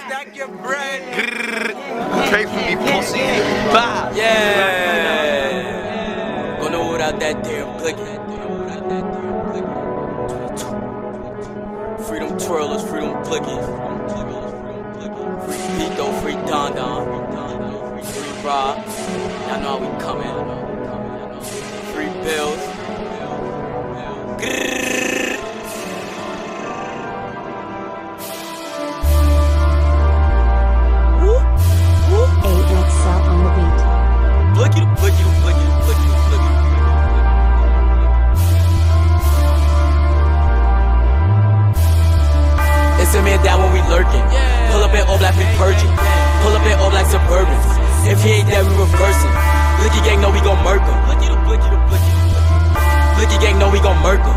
Stack your bread. Pray for me, pussy. Bye. Yeah. Gonna without that damn clicking. Freedom twirlers, freedom clickies. Free Pico, free Don Don. Free Rob. Y'all know how we coming. Free bills. It's a man down when we lurking. Pull up in all black, we purging. Pull up in all black Suburbans. If he ain't there, we reversing. Blicky gang know we gon' murk him. Blicky gang know we gon' murk him.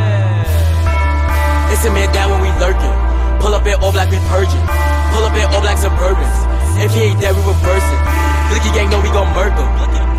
It's a man down when we lurking. Pull up in all black, we purging. Pull up in all black Suburbans. If he ain't there, we reversing. Blicky gang know we gon' murk him.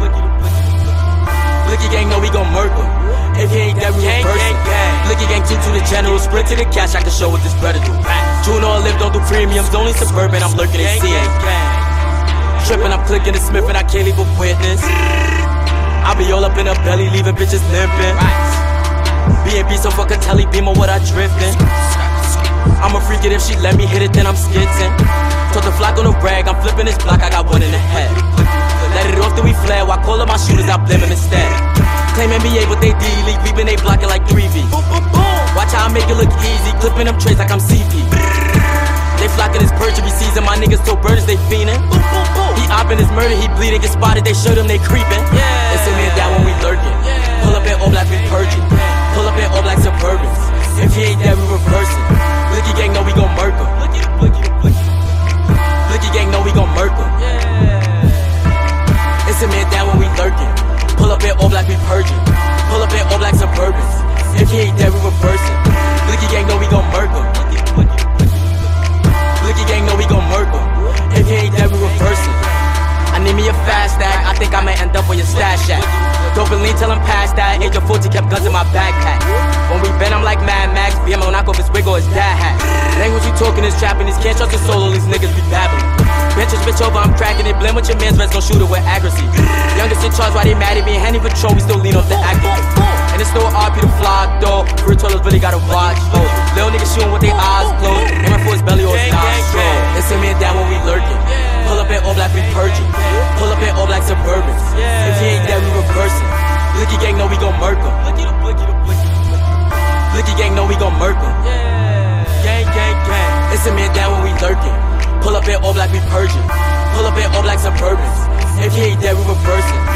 Blicky gang know we gon' murk him. If he ain't there, we reversing. Blicky gang 2 to the general, split to the cash, I can show what this brother do. June all live, don't do premiums, only Suburban, I'm lurking and seeing. Trippin', I'm clicking and smiffing, I can't leave a witness. I be all up in her belly, leaving bitches limping. B&B so fuck a telly beam on what I driftin'. I'ma freak it if she let me hit it, then I'm skitzing. Told the flock on the rag, I'm flipping this block, I got one in the head. Let it off, then we flare, while calling my shooters, I blame him instead. Claim NBA, but they D-League, we been they blocking like 3V. Watch how I make it look easy, clipping them trays like I'm CP. They flocking his perjury season, my niggas told burners they fiendin'. He oppin' his murder, he bleeding, get spotted, they showed him they creepin'. It's a man down when we lurking. Pull up in all black, we purging. Pull up in all black Suburbans. If he ain't there, we reversing. Blicky gang know we gon' murk him. Blicky gang know we gon' murk him. It's a man down when we lurking. Pull up in all black, we purging. Pull up in all black Suburbans. If he ain't there, we reversing. Blicky gang know we gon' murk him. Blicky gang know we gon' murk him. If he ain't there, we reversing. I need me a fast stack, I think I may end up where your stash at. Dope and lean till I'm past that. Age of 40 kept guns in my backpack. When we bend, I'm like Mad Max. BMO knock off his wig or his dad hat. Language you talking is Japanese, can't trust the soul, all these niggas be babbling. Benches bitch over, I'm cracking it. Blame with your man's rest, gon' shoot it with accuracy. Youngest in charge, why they mad at me? Henny Patron, we still lean off the acting. And it's still RP to fly, though. Real toilers really gotta watch, oh. Little niggas shooting with their eyes closed. Aiming for his belly or his nostril. It's a man down when we lurking. Pull up in all black, we purging. Pull up in all black Suburbans. If he ain't there, we reversing. Blicky gang know we gon' murk him. Blicky gang know we gon' murk him. Gang, gang, gang. It's a man down when we lurking. Pull up in all black, we purging. Pull up in all black Suburbans. If he ain't there, we reversing.